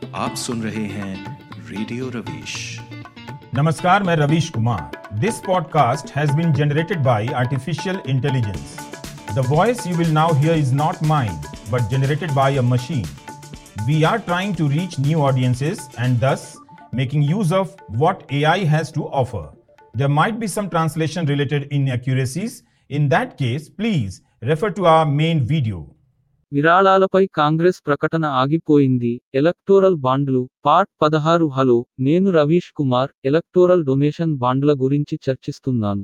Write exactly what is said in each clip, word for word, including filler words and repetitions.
आप सुन रहे हैं रेडियो रवीश। नमस्कार, मैं Ravish Kumar. This podcast has been generated by artificial intelligence. The voice you will now hear is not mine but generated by a machine. We are trying to reach new audiences and thus making use of what A I has to offer. There might be some translation related inaccuracies. In that case, please refer to our main video. విరాళాలపై కాంగ్రెస్ ప్రకటన ఆగిపోయింది. Electoral బాండ్లు part పదహారు. Hello, నేను Ravish Kumar. Electoral donation బాండ్ల గురించి చర్చిస్తున్నాను.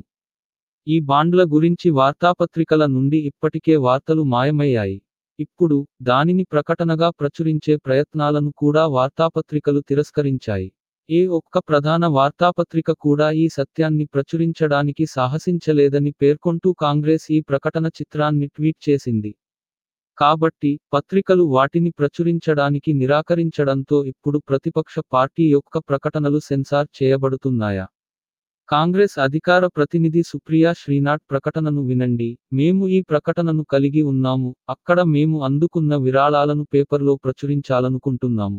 ఈ బాండ్ల గురించి వార్తాపత్రికల నుండి ఇప్పటికే వార్తలు మాయమయ్యాయి. ఇప్పుడు దానిని ప్రకటనగా ప్రచురించే ప్రయత్నాలను కూడా వార్తాపత్రికలు తిరస్కరించాయి. ఏ ఒక్క ప్రధాన వార్తాపత్రిక కూడా ఈ సత్యాన్ని ప్రచురించడానికి సాహసించలేదని పేర్కొంటూ కాంగ్రెస్ ఈ ప్రకటన చిత్రాన్ని ట్వీట్ చేసింది. కాబట్టి పత్రికలు వాటిని ప్రచురించడానికి నిరాకరించడంతో ఇప్పుడు ప్రతిపక్ష పార్టీ యొక్క ప్రకటనలు సెన్సార్ చేయబడుతున్నాయా? కాంగ్రెస్ అధికార ప్రతినిధి సుప్రియా శ్రీనాథ్ ప్రకటనను వినండి. మేము ఈ ప్రకటనను కలిగి ఉన్నాము. అక్కడ మేము అందుకున్న విరాళాలను పేపర్లో ప్రచురించాలనుకుంటున్నాము.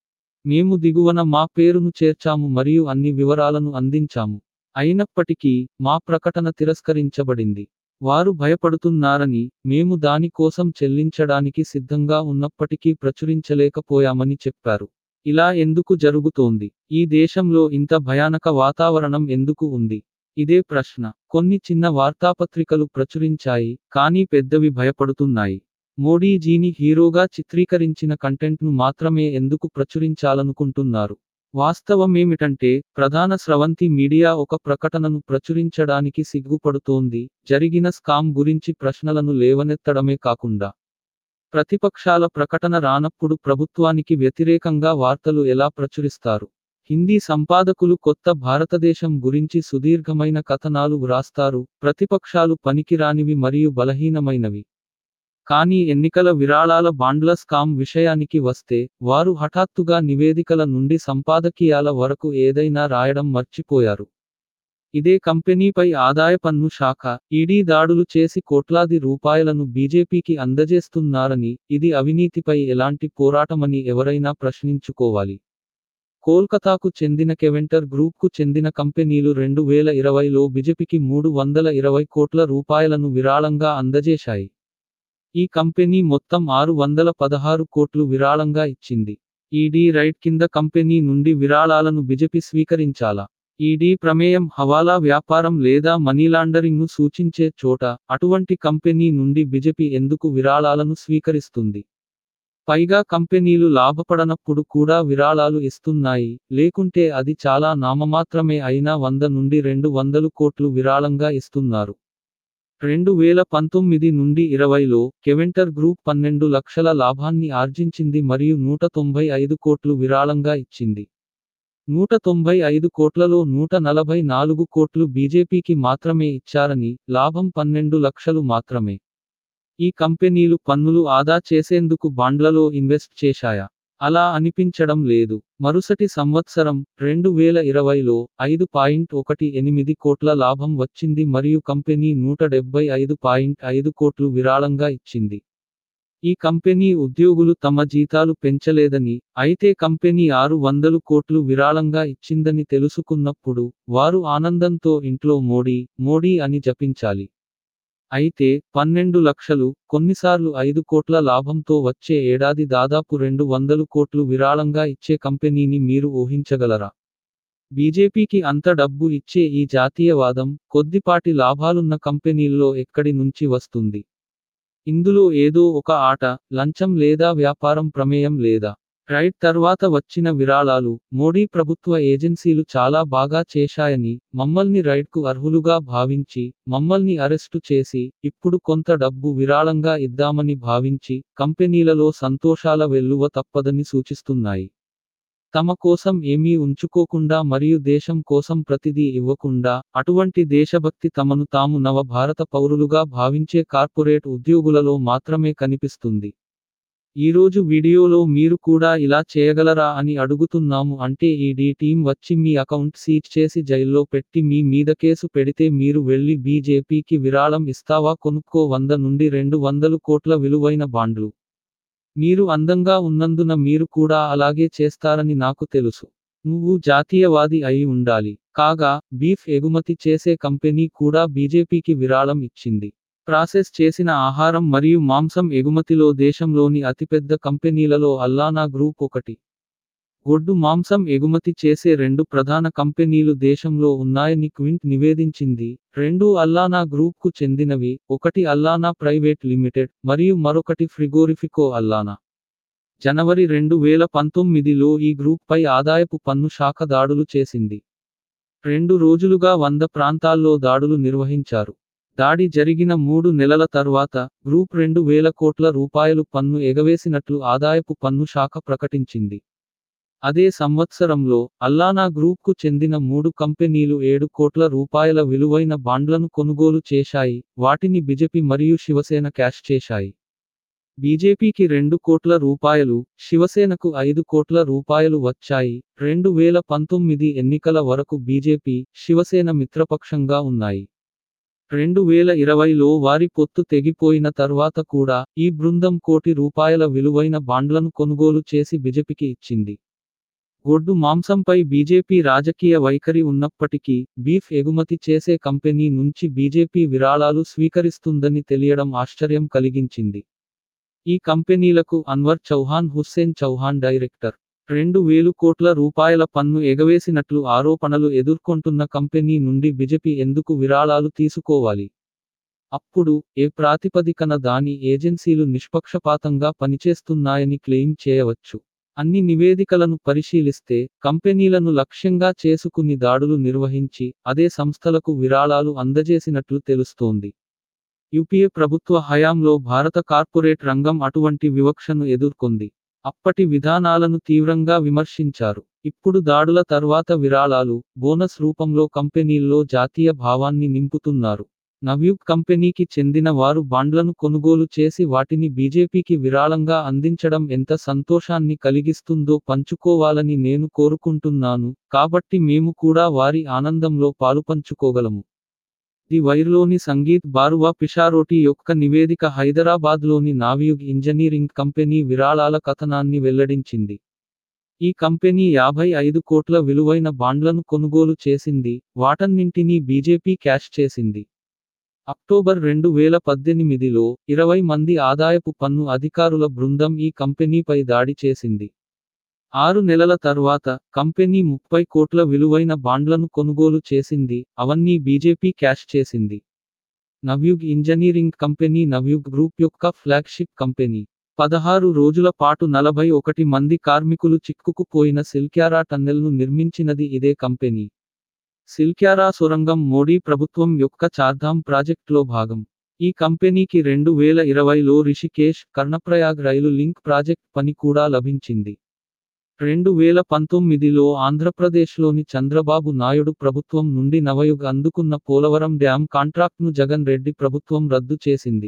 మేము దిగువన మా పేరును చేర్చాము మరియు అన్ని వివరాలను అందించాము. అయినప్పటికీ మా ప్రకటన తిరస్కరించబడింది. వారు భయపడుతున్నారని, మేము దాని కోసం చెల్లించడానికి సిద్ధంగా ఉన్నప్పటికీ ప్రచురించలేకపోయామని చెప్పారు. ఇలా ఎందుకు జరుగుతోంది? ఈ దేశంలో ఇంత భయానక వాతావరణం ఎందుకు ఉంది? ఇదే ప్రశ్న. కొన్ని చిన్న వార్తాపత్రికలు ప్రచురించాయి, కానీ పెద్దవి భయపడుతున్నాయి. మోడీజీని హీరోగా చిత్రీకరించిన కంటెంట్ను మాత్రమే ఎందుకు ప్రచురించాలనుకుంటున్నారు? వాస్తవమేమిటంటే, ప్రధాన స్రవంతి మీడియా ఒక ప్రకటనను ప్రచురించడానికి సిగ్గుపడుతోంది, జరిగిన స్కామ్ గురించి ప్రశ్నలను లేవనెత్తడమే కాకుండా. ప్రతిపక్షాల ప్రకటన రానప్పుడు ప్రభుత్వానికి వ్యతిరేకంగా వార్తలు ఎలా ప్రచురిస్తారు? హిందీ సంపాదకులు కొత్త భారతదేశం గురించి సుదీర్ఘమైన కథనాలు వ్రాస్తారు, ప్రతిపక్షాలు పనికిరానివి మరియు బలహీనమైనవి. కానీ ఎన్నికల విరాళాల బాండ్ల స్కామ్ విషయానికి వస్తే, వారు హఠాత్తుగా నివేదికల నుండి సంపాదకీయాల వరకు ఏదైనా రాయడం మర్చిపోయారు. ఇదే కంపెనీపై ఆదాయ పన్ను శాఖ, ఈడీ దాడులు చేసి కోట్లాది రూపాయలను బీజేపీకి అందజేస్తున్నారని, ఇది అవినీతిపై ఎలాంటి పోరాటమని ఎవరైనా ప్రశ్నించుకోవాలి. కోల్కతాకు చెందిన కెవెంటర్ గ్రూప్కు చెందిన కంపెనీలు రెండు వేల ఇరవైలో బీజేపీకి మూడు వందల ఇరవై కోట్ల రూపాయలను విరాళంగా అందజేశాయి. ఈ కంపెనీ మొత్తం ఆరు వందల పదహారు కోట్లు విరాళంగా ఇచ్చింది. ఈడీ రైడ్ కింద కంపెనీ నుండి విరాళాలను బీజేపీ స్వీకరించాలా? ఈడీ ప్రమేయం హవాలా వ్యాపారం లేదా మనీలాండరింగ్ను సూచించే చోట, అటువంటి కంపెనీ నుండి బీజేపీ ఎందుకు విరాళాలను స్వీకరిస్తుంది? పైగా కంపెనీలు లాభపడనప్పుడు కూడా విరాళాలు ఇస్తున్నాయి, లేకుంటే అది చాలా నామమాత్రమే అయినా వంద నుండి రెండు వందలు కోట్లు విరాళంగా ఇస్తున్నారు. రెండు వేల పంతొమ్మిది నుండి ఇరవైలో కెవెంటర్ గ్రూప్ పన్నెండు లక్షల లాభాన్ని ఆర్జించింది మరియు నూట తొంభై ఐదు కోట్లు విరాళంగా ఇచ్చింది. నూట తొంభై ఐదు కోట్లలో నూట నలభై నాలుగు కోట్లు బీజేపీకి మాత్రమే ఇచ్చారని, లాభం పన్నెండు లక్షలు మాత్రమే. ఈ కంపెనీలు పన్నులు ఆదా చేసేందుకు బాండ్లలో ఇన్వెస్ట్ చేశాయా? అలా అనిపించడం లేదు. మరుసటి సంవత్సరం రెండు వేల ఇరవైలో ఐదు పాయింట్ ఒకటి ఎనిమిది కోట్ల లాభం వచ్చింది మరియు కంపెనీ నూట డెబ్బై ఐదు పాయింట్ ఐదు కోట్లు విరాళంగా ఇచ్చింది. ఈ కంపెనీ ఉద్యోగులు తమ జీతాలు పెంచలేదని, అయితే కంపెనీ ఆరు వందలు కోట్లు విరాళంగా ఇచ్చిందని తెలుసుకున్నప్పుడు, వారు ఆనందంతో ఇంట్లో మోడీ మోడీ అని జపించాలి. అయితే పన్నెండు లక్షలు, కొన్నిసార్లు ఐదు కోట్ల లాభంతో వచ్చే ఏడాది దాదాపు రెండు వందలు కోట్లు విరాళంగా ఇచ్చే కంపెనీని మీరు ఊహించగలరా? బీజేపీకి అంత డబ్బు ఇచ్చే ఈ జాతీయవాదం, కొద్దిపాటి లాభాలున్న కంపెనీల్లో ఎక్కడి నుంచి వస్తుంది? ఇందులో ఏదో ఒక ఆట, లంచం లేదా వ్యాపారం ప్రమేయం లేదా? రైడ్ తర్వాత వచ్చిన విరాళాలు, మోడీ ప్రభుత్వ ఏజెన్సీలు చాలా బాగా చేశాయని, మమ్మల్ని రైడ్కు అర్హులుగా భావించి, మమ్మల్ని అరెస్టు చేసి, ఇప్పుడు కొంత డబ్బు విరాళంగా ఇద్దామని భావించి, కంపెనీలలో సంతోషాల వెల్లువ తప్పదని సూచిస్తున్నాయి. తమ కోసం ఏమీ ఉంచుకోకుండా మరియు దేశం కోసం ప్రతిదీ ఇవ్వకుండా, అటువంటి దేశభక్తి తమను తాము నవ భారత పౌరులుగా భావించే కార్పొరేట్ ఉద్యోగులలో మాత్రమే కనిపిస్తుంది. ఈరోజు వీడియోలో మీరు కూడా ఇలా చేయగలరా అని అడుగుతున్నాము. అంటే ఈడీ టీం వచ్చి మీ అకౌంట్ సీజ్ చేసి జైల్లో పెట్టి మీ మీద కేసు పెడితే మీరు వెళ్లి బీజేపీకి విరాళం ఇస్తావా? కొనుక్కో వంద నుండి రెండు వందలు కోట్ల విలువైన బాండ్లు. మీరు అందంగా ఉన్నందున మీరు కూడా అలాగే చేస్తారని నాకు తెలుసు. నువ్వు జాతీయవాది అయి ఉండాలి. కాగా, బీఫ్ ఎగుమతి చేసే కంపెనీ కూడా బీజేపీకి విరాళం ఇచ్చింది. ప్రాసెస్ చేసిన ఆహారం మరియు మాంసం ఎగుమతిలో దేశంలోని అతిపెద్ద కంపెనీలలో అల్లానా గ్రూప్ ఒకటి. గొడ్డు మాంసం ఎగుమతి చేసే రెండు ప్రధాన కంపెనీలు దేశంలో ఉన్నాయని క్వింట్ నివేదించింది. రెండూ అల్లానా గ్రూప్కు చెందినవి, ఒకటి అల్లానా ప్రైవేట్ లిమిటెడ్, మరియు మరొకటి ఫ్రిగోరిఫికో అల్లానా. జనవరి రెండు వేల పంతొమ్మిదిలో ఈ గ్రూప్పై ఆదాయపు పన్ను శాఖ దాడులు చేసింది. రెండు రోజులుగా వంద ప్రాంతాల్లో దాడులు నిర్వహించారు. దాడి జరిగిన మూడు నెలల తర్వాత, గ్రూప్ రెండు వేల కోట్ల రూపాయలు పన్ను ఎగవేసినట్లు ఆదాయపు పన్ను శాఖ ప్రకటించింది. అదే సంవత్సరంలో, అల్లానా గ్రూప్కు చెందిన మూడు కంపెనీలు ఏడు కోట్ల రూపాయల విలువైన బాండ్లను కొనుగోలు చేశాయి, వాటిని బీజేపీ మరియు శివసేన క్యాష్ చేశాయి. బీజేపీకి రెండు కోట్ల రూపాయలు, శివసేనకు ఐదు కోట్ల రూపాయలు వచ్చాయి. రెండు వేల పంతొమ్మిది ఎన్నికల వరకు బీజేపీ, శివసేన మిత్రపక్షంగా ఉన్నాయి. రెండు వేల ఇరవైలో వారి పొత్తు తెగిపోయిన తర్వాత కూడా, ఈ బృందం కోటి రూపాయల విలువైన బాండ్లను కొనుగోలు చేసి బీజేపీకి ఇచ్చింది. గొడ్డు మాంసంపై బీజేపీ రాజకీయ వైఖరి ఉన్నప్పటికీ, బీఫ్ ఎగుమతి చేసే కంపెనీ నుంచి బీజేపీ విరాళాలు స్వీకరిస్తుందని తెలియడం ఆశ్చర్యం కలిగించింది. ఈ కంపెనీలకు అన్వర్ చౌహాన్ హుస్సేన్ చౌహాన్ డైరెక్టర్. రెండు వేలు కోట్ల రూపాయల పన్ను ఎగవేసినట్లు ఆరోపణలు ఎదుర్కొంటున్న కంపెనీ నుండి బీజేపీ ఎందుకు విరాళాలు తీసుకోవాలి? అప్పుడు, ఏ ప్రాతిపదికన దాని ఏజెన్సీలు నిష్పక్షపాతంగా పనిచేస్తున్నాయని క్లెయిమ్ చేయవచ్చు? అన్ని నివేదికలను పరిశీలిస్తే, కంపెనీలను లక్ష్యంగా చేసుకుని దాడులు నిర్వహించి, అదే సంస్థలకు విరాళాలు అందజేసినట్లు తెలుస్తోంది. యూపీఏ ప్రభుత్వ హయాంలో భారత కార్పొరేట్ రంగం అటువంటి వివక్షను ఎదుర్కొంది. అప్పటి విధానాలను తీవ్రంగా విమర్శించారు. ఇప్పుడు దాడుల తర్వాత విరాళాలు, బోనస్ రూపంలో కంపెనీల్లో జాతీయ భావాన్ని నింపుతున్నారు. నవ్యుగ్ కంపెనీకి చెందిన వారు బాండ్లను కొనుగోలు చేసి వాటిని బీజేపీకి విరాళంగా అందించడం ఎంత సంతోషాన్ని కలిగిస్తుందో పంచుకోవాలని నేను కోరుకుంటున్నాను, కాబట్టి మేము కూడా వారి ఆనందంలో పాలుపంచుకోగలము. ది వైర్లోని సంగీత్ బారువా పిషారోటి యొక్క నివేదిక హైదరాబాద్లోని నావియుగ్ ఇంజనీరింగ్ కంపెనీ విరాళాల కథనాన్ని వెల్లడించింది. ఈ కంపెనీ యాభై ఐదు కోట్ల విలువైన బాండ్లను కొనుగోలు చేసింది, వాటన్నింటినీ బీజేపీ క్యాష్ చేసింది. అక్టోబర్ రెండు వేల పద్దెనిమిదిలో, ఇరవై మంది ఆదాయపు పన్ను అధికారుల బృందం ఈ కంపెనీపై దాడి చేసింది. ఆరు నెలల తర్వాత, కంపెనీ ముప్పై కోట్ల విలువైన బాండ్లను కొనుగోలు చేసింది, అవన్నీ బీజేపీ క్యాష్ చేసింది. Navayug engineering company Navayug group యొక్క ఫ్లాగ్షిప్ కంపెనీ. పదహారు రోజుల పాటు నలభై ఒకటి మంది కార్మికులు చిక్కుకుపోయిన సిల్క్యారా టన్నెల్ను నిర్మించినది ఇదే కంపెనీ. సిల్క్యారా సొరంగం మోడీ ప్రభుత్వం యొక్క చార్ధామ్ ప్రాజెక్టులో భాగం. ఈ కంపెనీకి రెండు వేల ఇరవైలో Rishikesh, Karnaprayag rail link project పని కూడా లభించింది. రెండు వేల పంతొమ్మిదిలో ఆంధ్రప్రదేశ్లోని చంద్రబాబు నాయుడు ప్రభుత్వం నుండి నవయుగ్ అందుకున్న పోలవరం డ్యామ్ కాంట్రాక్ట్ను జగన్ రెడ్డి ప్రభుత్వం రద్దు చేసింది.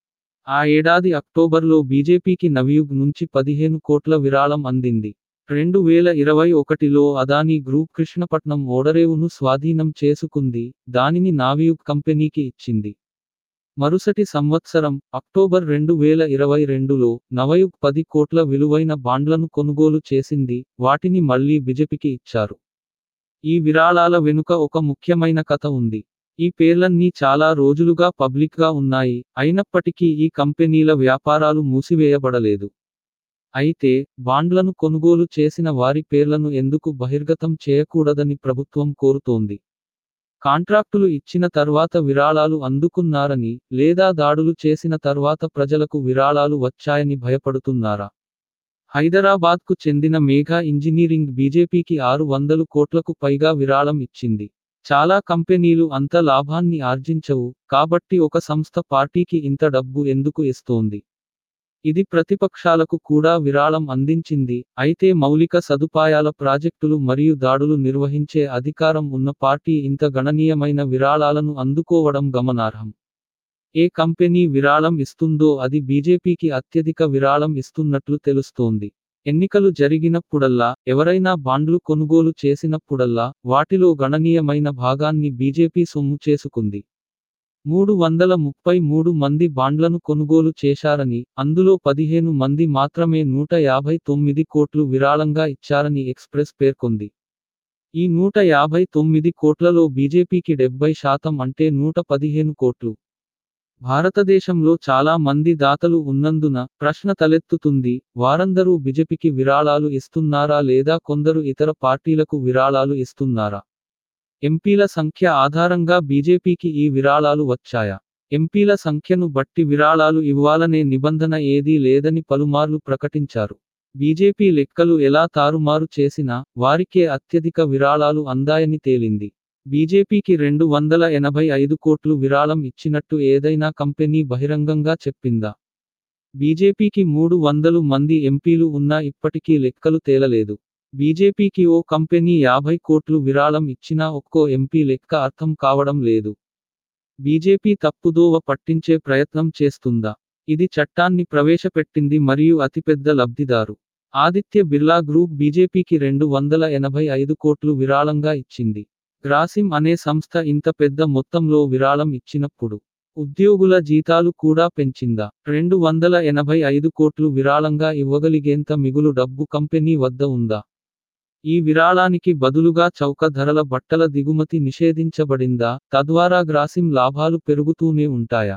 ఆ ఏడాది అక్టోబర్లో బీజేపీకి నవయుగ్ నుంచి పదిహేను కోట్ల విరాళం అందింది. రెండు వేల ఇరవై ఒకటిలో అదానీ గ్రూప్ కృష్ణపట్నం ఓడరేవును స్వాధీనం చేసుకుంది, దానిని నావియుగ్ కంపెనీకి ఇచ్చింది. మరుసటి సంవత్సరం, అక్టోబర్ రెండు వేల ఇరవై రెండులో, నవయుగ్ పది కోట్ల విలువైన బాండ్లను కొనుగోలు చేసింది, వాటిని మళ్లీ బీజేపీకి ఇచ్చారు. ఈ విరాళాల వెనుక ఒక ముఖ్యమైన కథ ఉంది. ఈ పేర్లన్నీ చాలా రోజులుగా పబ్లిక్గా ఉన్నాయి, అయినప్పటికీ ఈ కంపెనీల వ్యాపారాలు మూసివేయబడలేదు. అయితే, బాండ్లను కొనుగోలు చేసిన వారి పేర్లను ఎందుకు బహిర్గతం చేయకూడదని ప్రభుత్వం కోరుతోంది. కాంట్రాక్టులు ఇచ్చిన తర్వాత విరాళాలు అందుకున్నారని, లేదా దాడులు చేసిన తర్వాత ప్రజలకు విరాళాలు వచ్చాయని భయపడుతున్నారా? హైదరాబాద్కు చెందిన మేఘా ఇంజనీరింగ్ బీజేపీకి ఆరు వందలు కోట్లకు పైగా విరాళం ఇచ్చింది. చాలా కంపెనీలు అంత లాభాన్ని ఆర్జించవు, కాబట్టి ఒక సంస్థ పార్టీకి ఇంత డబ్బు ఎందుకు ఇస్తోంది? ఇది ప్రతిపక్షాలకు కూడా విరాళం అందించింది, అయితే మౌలిక సదుపాయాల ప్రాజెక్టులు మరియు దాడులు నిర్వహించే అధికారం ఉన్న పార్టీ ఇంత గణనీయమైన విరాళాలను అందుకోవడం గమనార్హం. ఏ కంపెనీ విరాళం ఇస్తుందో అది బీజేపీకి అత్యధిక విరాళం ఇస్తున్నట్లు తెలుస్తోంది. ఎన్నికలు జరిగినప్పుడల్లా, ఎవరైనా బాండ్లు కొనుగోలు చేసినప్పుడల్లా, వాటిలో గణనీయమైన భాగాన్ని బీజేపీ సొమ్ము చేసుకుంది. మూడు వందల ముప్పై మూడు మంది బాండ్లను కొనుగోలు చేశారని, అందులో పదిహేను మంది మాత్రమే నూట యాభై తొమ్మిది కోట్లు విరాళంగా ఇచ్చారని ఎక్స్‌ప్రెస్ పేర్కొంది. ఈ నూట యాభై తొమ్మిది కోట్లలో బీజేపీకి డెబ్బై శాతం అంటే నూట పదిహేను కోట్లు. భారతదేశంలో చాలా మంది దాతలు ఉన్నందున ప్రశ్న తలెత్తుతుంది, వారందరూ బీజేపీకి విరాళాలు ఇస్తున్నారా లేదా కొందరు ఇతర పార్టీలకు విరాళాలు ఇస్తున్నారా? ఎంపీల సంఖ్య ఆధారంగా బీజేపీకి ఈ విరాళాలు వచ్చాయా? ఎంపీల సంఖ్యను బట్టి విరాళాలు ఇవ్వాలనే నిబంధన ఏదీ లేదని పలుమార్లు ప్రకటించారు. బీజేపీ లెక్కలు ఎలా తారుమారు చేసినా, వారికే అత్యధిక విరాళాలు అందాయని తేలింది. బీజేపీకి రెండు వందల ఎనభై ఐదు కోట్లు విరాళం ఇచ్చినట్టు ఏదైనా కంపెనీ బహిరంగంగా చెప్పిందా? బీజేపీకి మూడు వందలు మంది ఎంపీలు ఉన్నా ఇప్పటికీ లెక్కలు తేలలేదు. బీజేపీకి ఓ కంపెనీ యాభై కోట్లు విరాళం ఇచ్చినా ఒక్కో ఎంపీ లెక్క అర్థం కావడం లేదు. బీజేపీ తప్పుదోవ పట్టించే ప్రయత్నం చేస్తుందా? ఇది చట్టాన్ని ప్రవేశపెట్టింది మరియు అతిపెద్ద లబ్ధిదారు. ఆదిత్య బిర్లా గ్రూప్ బీజేపీకి రెండు వందల ఎనభై ఐదు కోట్లు విరాళంగా ఇచ్చింది. గ్రాసిమ్ అనే సంస్థ ఇంత పెద్ద మొత్తంలో విరాళం ఇచ్చినప్పుడు ఉద్యోగుల జీతాలు కూడా పెంచిందా? రెండు వందల ఎనభై ఐదు కోట్లు విరాళంగా ఇవ్వగలిగేంత మిగులు డబ్బు కంపెనీ వద్ద ఉందా? ఈ విరాళానికి బదులుగా చౌక ధరల బట్టల దిగుమతి నిషేధించబడిందా? తద్వారా గ్రాసిమ్ లాభాలు పెరుగుతూనే ఉంటాయా?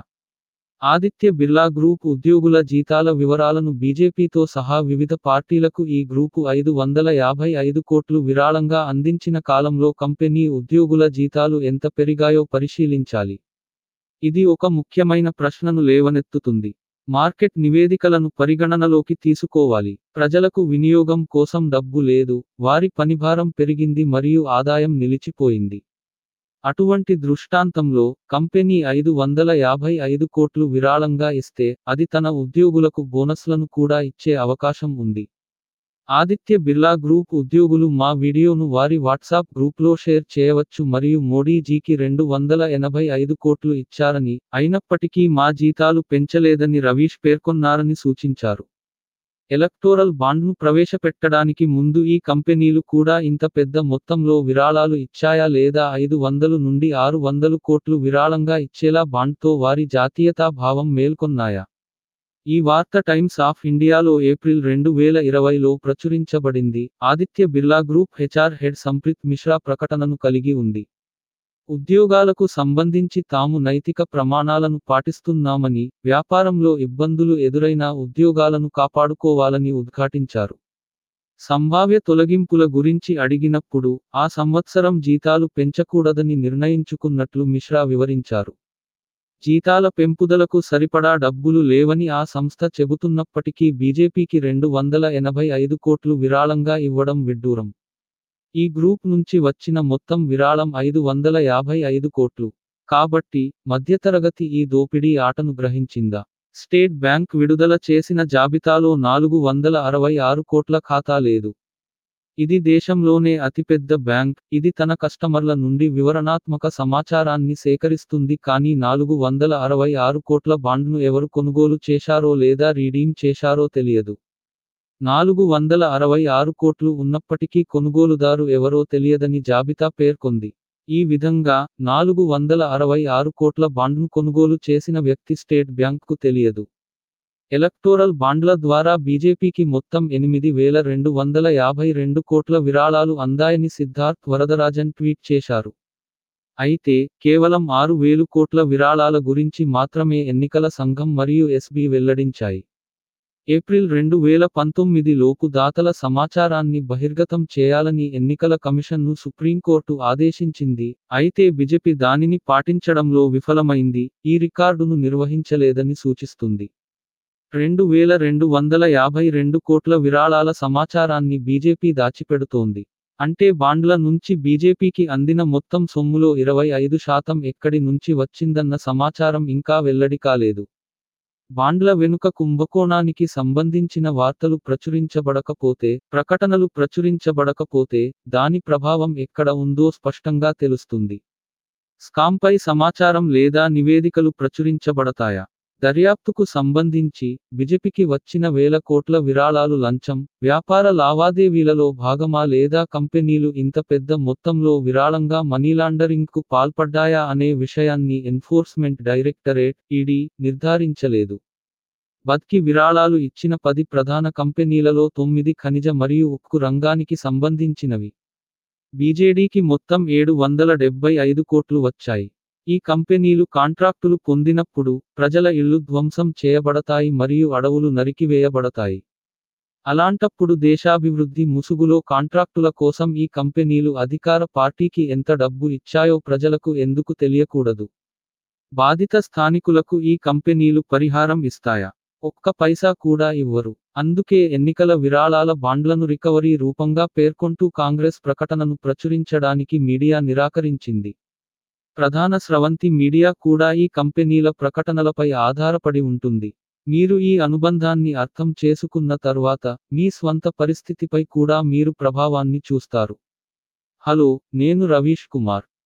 ఆదిత్య బిర్లా గ్రూప్ ఉద్యోగుల జీతాల వివరాలను బీజేపీతో సహా వివిధ పార్టీలకు ఈ గ్రూపు ఐదు వందల యాభై ఐదు కోట్లు విరాళంగా అందించిన కాలంలో కంపెనీ ఉద్యోగుల జీతాలు ఎంత పెరిగాయో పరిశీలించాలి. ఇది ఒక ముఖ్యమైన ప్రశ్నను లేవనెత్తుతుంది. మార్కెట్ నివేదికలను పరిగణనలోకి తీసుకోవాలి. ప్రజలకు వినియోగం కోసం డబ్బు లేదు, వారి పనిభారం పెరిగింది మరియు ఆదాయం నిలిచిపోయింది. అటువంటి దృష్టాంతంలో కంపెనీ ఐదు వందల యాభై ఐదు కోట్లు విరాళంగా ఇస్తే అది తన ఉద్యోగులకు బోనస్లను కూడా ఇచ్చే అవకాశం ఉంది. ఆదిత్య బిర్లా గ్రూప్ ఉద్యోగులు మా వీడియోను వారి వాట్సాప్ గ్రూప్లో షేర్ చేయవచ్చు మరియు మోడీజీకి రెండు వందల ఎనభై ఐదు కోట్లు ఇచ్చారని, అయినప్పటికీ మా జీతాలు పెంచలేదని రవీష్ పేర్కొన్నారని సూచించారు. ఎలక్టోరల్ బాండ్ను ప్రవేశపెట్టడానికి ముందు ఈ కంపెనీలు కూడా ఇంత పెద్ద మొత్తంలో విరాళాలు ఇచ్చాయా లేదా ఐదు వందలు నుండి ఆరు వందలు కోట్లు విరాళంగా ఇచ్చేలా బాండ్తో వారి జాతీయతా భావం మేల్కొన్నాయా? ఈ వార్త టైమ్స్ ఆఫ్ ఇండియాలో ఏప్రిల్ రెండు వేల ఇరవైలో ప్రచురించబడింది. Aditya Birla group HR head Sampreet Mishra ప్రకటనను కలిగి ఉంది. ఉద్యోగాలకు సంబంధించి తాము నైతిక ప్రమాణాలను పాటిస్తున్నామని, వ్యాపారంలో ఇబ్బందులు ఎదురైనా ఉద్యోగాలను కాపాడుకోవాలని ఉద్ఘాటించారు. సంభావ్య తొలగింపుల గురించి అడిగినప్పుడు, ఆ సంవత్సరం జీతాలు పెంచకూడదని నిర్ణయించుకున్నట్లు మిశ్రా వివరించారు. జీతాల పెంపుదలకు సరిపడా డబ్బులు లేవని ఆ సంస్థ చెబుతున్నప్పటికీ బీజేపీకి రెండు వందల ఎనభై ఐదు కోట్లు విరాళంగా ఇవ్వడం విడ్డూరం. ఈ గ్రూప్ నుంచి వచ్చిన మొత్తం విరాళం ఐదు వందల యాభై ఐదు కోట్లు. కాబట్టి మధ్యతరగతి ఈ దోపిడీ ఆటను గ్రహించిందా? స్టేట్ బ్యాంక్ విడుదల చేసిన జాబితాలో నాలుగు వందల అరవై ఆరు కోట్ల ఖాతా లేదు. ఇది దేశంలోనే అతిపెద్ద బ్యాంక్. ఇది తన కస్టమర్ల నుండి వివరణాత్మక సమాచారాన్ని సేకరిస్తుంది కానీ నాలుగు వందల అరవై ఆరు కోట్ల బాండ్ను ఎవరు కొనుగోలు చేశారో లేదా రీడీమ్ చేశారో తెలియదు. నాలుగు వందల అరవై ఆరు కోట్లు ఉన్నప్పటికీ కొనుగోలుదారు ఎవరో తెలియదని జాబితా పేర్కొంది. ఈ విధంగా నాలుగు వందల అరవై ఆరు కోట్ల బాండ్ను కొనుగోలు చేసిన వ్యక్తి స్టేట్ బ్యాంక్కు తెలియదు. ఎలక్టోరల్ బాండ్ల ద్వారా బీజేపీకి మొత్తం ఎనిమిది వేల రెండు వందల యాభై రెండు కోట్ల విరాళాలు అందాయని సిద్ధార్థ్ వరదరాజన్ ట్వీట్ చేశారు. అయితే కేవలం ఆరు వేలు కోట్ల విరాళాల గురించి మాత్రమే ఎన్నికల సంఘం మరియు ఎస్బీ వెల్లడించాయి. ఏప్రిల్ రెండు వేల పంతొమ్మిది లోపు దాతల సమాచారాన్ని బహిర్గతం చేయాలని ఎన్నికల కమిషన్ను సుప్రీంకోర్టు ఆదేశించింది. అయితే బీజేపీ దానిని పాటించడంలో విఫలమైంది, ఈ రికార్డును నిర్వహించలేదని సూచిస్తుంది. రెండు వేల రెండు వందల యాభై రెండు కోట్ల విరాళాల సమాచారాన్ని బీజేపీ దాచిపెడుతోంది. అంటే బాండ్ల నుంచి బీజేపీకి అందిన మొత్తం సొమ్ములో ఇరవై ఐదు శాతం ఎక్కడి నుంచి వచ్చిందన్న సమాచారం ఇంకా వెల్లడి కాలేదు. బాండ్ల వెనుక కుంభకోణానికి సంబంధించిన వార్తలు ప్రచురించబడకపోతే, ప్రకటనలు ప్రచురించబడకపోతే, దాని ప్రభావం ఎక్కడ ఉందో స్పష్టంగా తెలుస్తుంది. స్కామ్పై సమాచారం లేదా నివేదికలు ప్రచురించబడతాయా? దర్యాప్తుకు సంబంధించి బీజేపీకి వచ్చిన వేల కోట్ల విరాళాలు లంచం, వ్యాపార లావాదేవీలలో భాగమా లేదా కంపెనీలు ఇంత పెద్ద మొత్తంలో విరాళంగా మనీలాండరింగ్కు పాల్పడ్డాయా అనే విషయాన్ని ఎన్ఫోర్స్మెంట్ డైరెక్టరేట్ ఈడీ నిర్ధారించలేదు. బద్కి విరాళాలు ఇచ్చిన పది ప్రధాన కంపెనీలలో తొమ్మిది ఖనిజ మరియు ఉక్కు రంగానికి సంబంధించినవి. బీజేడీకి మొత్తం ఏడు వందల డెబ్బై ఐదు కోట్లు వచ్చాయి. ఈ కంపెనీలు కాంట్రాక్టులు పొందినప్పుడు ప్రజల ఇళ్లు ధ్వంసం చేయబడతాయి మరియు అడవులు నరికివేయబడతాయి. అలాంటప్పుడు దేశాభివృద్ధి ముసుగులో కాంట్రాక్టుల కోసం ఈ కంపెనీలు అధికార పార్టీకి ఎంత డబ్బు ఇచ్చాయో ప్రజలకు ఎందుకు తెలియకూడదు? బాధిత స్థానికులకు ఈ కంపెనీలు పరిహారం ఇస్తాయా? ఒక్క పైసా కూడా ఇవ్వరు. అందుకే ఎన్నికల విరాళాల బాండ్లను రికవరీ రూపంగా పేర్కొంటూ కాంగ్రెస్ ప్రకటనను ప్రచురించడానికి మీడియా నిరాకరించింది. ప్రధాన స్రవంతి మీడియా కూడా ఈ కంపెనీల ప్రకటనలపై ఆధారపడి ఉంటుంది. మీరు ఈ అనుబంధాన్ని అర్థం చేసుకున్న తర్వాత మీ స్వంత పరిస్థితిపై కూడా మీరు ప్రభావాన్ని చూస్తారు. హలో, నేను రవీష్ కుమార్.